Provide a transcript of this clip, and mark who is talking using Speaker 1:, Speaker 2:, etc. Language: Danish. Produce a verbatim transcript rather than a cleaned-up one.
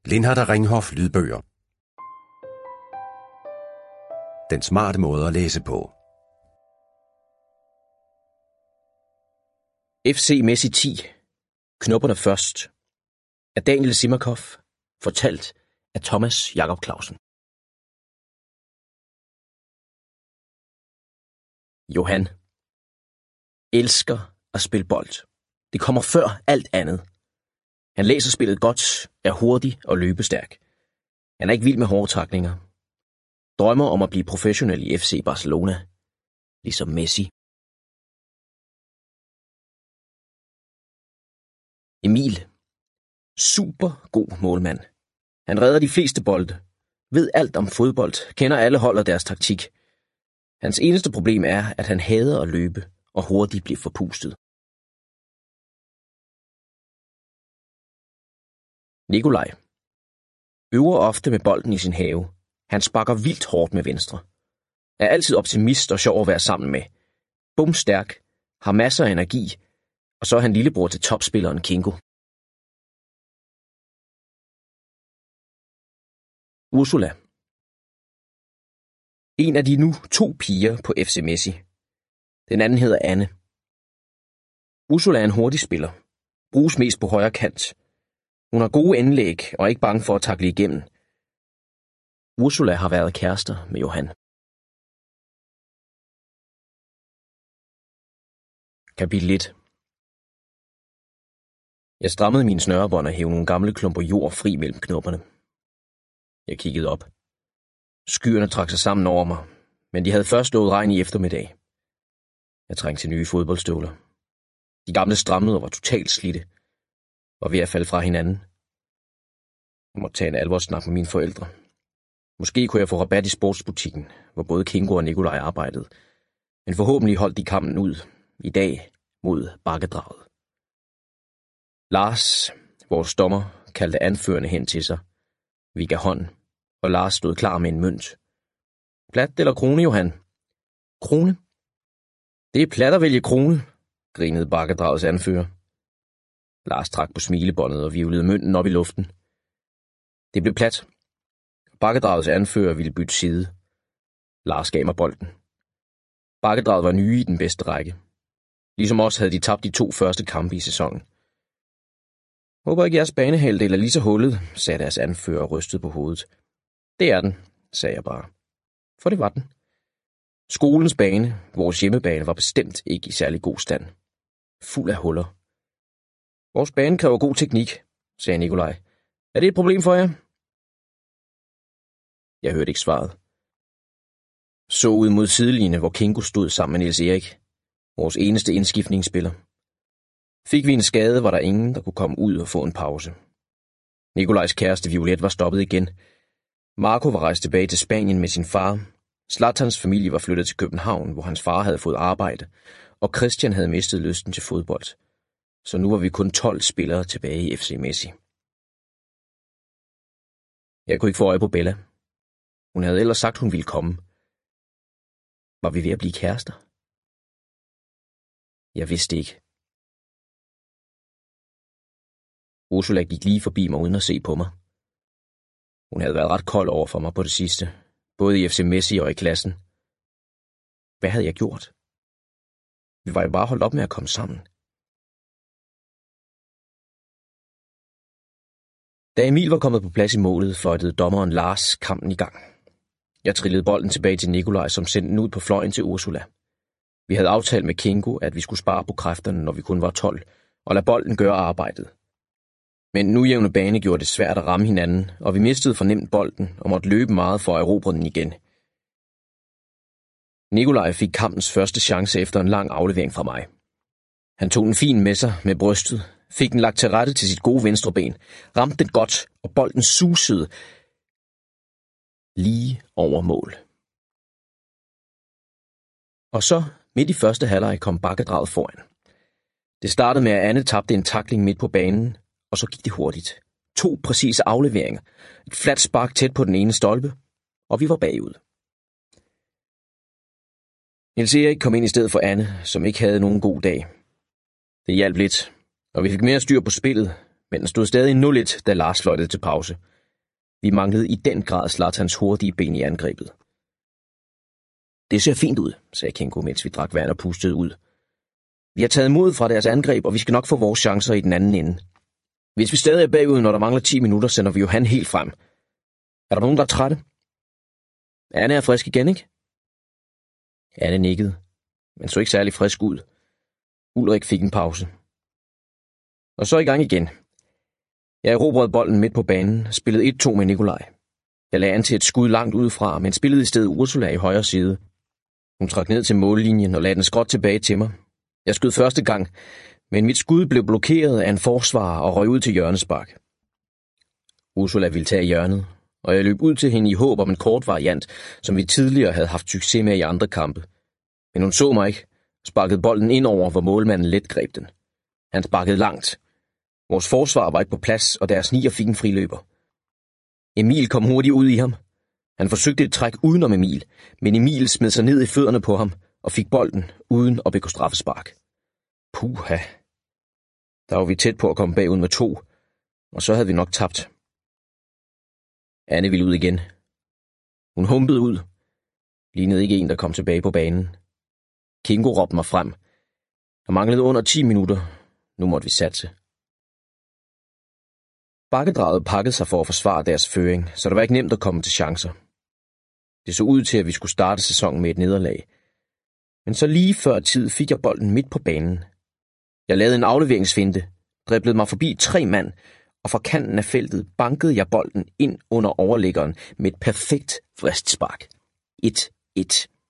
Speaker 1: Lindhardt og Ringhof lydbøger. Den smarte måde at læse på.
Speaker 2: F C Messi ti. Knopperne først. Af Daniel Simmerkopf. Fortalt af Thomas Jacob Clausen. Johan elsker at spille bold. Det kommer før alt andet. Han læser spillet godt, er hurtig og løbestærk. Han er ikke vild med hårdtrækninger. Drømmer om at blive professionel i F C Barcelona, ligesom Messi. Emil. Super god målmand. Han redder de fleste bolde. Ved alt om fodbold, kender alle hold og deres taktik. Hans eneste problem er, at han hader at løbe og hurtigt bliver forpustet. Nikolaj. Øver ofte med bolden i sin have. Han sparker vildt hårdt med venstre. Er altid optimist og sjov at være sammen med. Bumstærk, har masser af energi, og så er han lillebror til topspilleren Kingo. Ursula. En af de nu to piger på F C Messi. Den anden hedder Anne. Ursula er en hurtig spiller. Bruges mest på højre kant. Hun har gode indlæg og er ikke bange for at takle igennem. Ursula har været kærester med Johan. Kapitel et. Jeg strammede mine snørebånd og hævde nogle gamle klumper jord fri mellem knopperne. Jeg kiggede op. Skyerne trak sig sammen over mig, men de havde først slået regn i eftermiddag. Jeg trængte til nye fodboldstøvler. De gamle strammede og var totalt slidte. Var ved at falde fra hinanden. Jeg måtte tage en alvorssnak med mine forældre. Måske kunne jeg få rabat i sportsbutikken, hvor både Kingo og Nikolaj arbejdede. Men forhåbentlig holdt de kampen ud, i dag mod bakkedraget. Lars, vores dommer, kaldte anførende hen til sig. Vi gav hånd, og Lars stod klar med en mønt. Plat eller krone, Johan? Krone? Det er plat at vælge krone, grinede bakkedragets anfører. Lars trak på smilebåndet og virvlede mønten op i luften. Det blev plat. Bakkedragets anfører ville bytte side. Lars gav mig bolden. Bakkedraget var nye i den bedste række. Ligesom os havde de tabt de to første kampe i sæsonen. Håber ikke jeres banehalvdel er lige så hullet, sagde deres anfører og rystede på hovedet. Det er den, sagde jeg bare. For det var den. Skolens bane, vores hjemmebane, var bestemt ikke i særlig god stand. Fuld af huller. Vores bane kræver god teknik, sagde Nikolaj. Er det et problem for jer? Jeg hørte ikke svaret. Så ud mod sidelinjen, hvor Kingo stod sammen med Niels Erik, vores eneste indskiftningsspiller. Fik vi en skade, var der ingen, der kunne komme ud og få en pause. Nikolajs kæreste Violet var stoppet igen. Marco var rejst tilbage til Spanien med sin far. Zlatans familie var flyttet til København, hvor hans far havde fået arbejde, og Christian havde mistet lysten til fodbold. Så nu var vi kun tolv spillere tilbage i F C Messi. Jeg kunne ikke få øje på Bella. Hun havde ellers sagt, hun ville komme. Var vi ved at blive kærester? Jeg vidste ikke. Ursula gik lige forbi mig uden at se på mig. Hun havde været ret kold over for mig på det sidste, både i F C Messi og i klassen. Hvad havde jeg gjort? Vi var jo bare holdt op med at komme sammen. Da Emil var kommet på plads i målet, fløjtede dommeren Lars kampen i gang. Jeg trillede bolden tilbage til Nikolaj, som sendte den ud på fløjen til Ursula. Vi havde aftalt med Kingo, at vi skulle spare på kræfterne, når vi kun var tolv, og lade bolden gøre arbejdet. Men en ujævne bane gjorde det svært at ramme hinanden, og vi mistede fornemt bolden og måtte løbe meget for at erobre den igen. Nikolaj fik kampens første chance efter en lang aflevering fra mig. Han tog den fin med sig med brystet, fik den lagt til rette til sit gode venstre ben, ramte den godt, og bolden susede lige over mål. Og så, midt i første halvleg, kom bakkedraget foran. Det startede med, at Anne tabte en tackling midt på banen, og så gik det hurtigt. To præcise afleveringer, et fladt spark tæt på den ene stolpe, og vi var bagud. Niels Erik kom ind i stedet for Anne, som ikke havde nogen god dag. Det hjalp lidt, og vi fik mere styr på spillet, men den stod stadig nul et, da Lars fløjtede til pause. Vi manglede i den grad Zlatans hurtige ben i angrebet. Det ser fint ud, sagde Kingo, mens vi drak vand og pustede ud. Vi har taget imod fra deres angreb, og vi skal nok få vores chancer i den anden ende. Hvis vi stadig er bagud, når der mangler ti minutter, sender vi jo han helt frem. Er der nogen, der er trætte? Anne er frisk igen, ikke? Anne nikkede, men så ikke særlig frisk ud. Ulrik fik en pause. Og så i gang igen. Jeg erobrede bolden midt på banen, spillede et to med Nikolaj. Jeg lagde an til et skud langt udefra, men spillede i stedet Ursula i højre side. Hun trak ned til mållinjen og lagde den skråt tilbage til mig. Jeg skød første gang, men mit skud blev blokeret af en forsvarer og røg ud til hjørnespark. Ursula ville tage hjørnet, og jeg løb ud til hende i håb om en kort variant, som vi tidligere havde haft succes med i andre kampe. Men hun så mig ikke, sparkede bolden ind over, hvor målmanden let greb den. Han sparkede langt. Vores forsvar var ikke på plads, og deres nier fik en friløber. Emil kom hurtigt ud i ham. Han forsøgte et træk udenom Emil, men Emil smed sig ned i fødderne på ham og fik bolden uden at begå straffespark. Puha. Der var vi tæt på at komme bagud med to, og så havde vi nok tabt. Anne ville ud igen. Hun humpede ud. Lignede ikke en, der kom tilbage på banen. Kingo råbte mig frem. Der manglede under ti minutter. Nu måtte vi satse. Bakkedraget pakkede sig for at forsvare deres føring, så det var ikke nemt at komme til chancer. Det så ud til, at vi skulle starte sæsonen med et nederlag. Men så lige før tid fik jeg bolden midt på banen. Jeg lavede en afleveringsfinte, driblede mig forbi tre mand, og fra kanten af feltet bankede jeg bolden ind under overliggeren med et perfekt vristspark. et et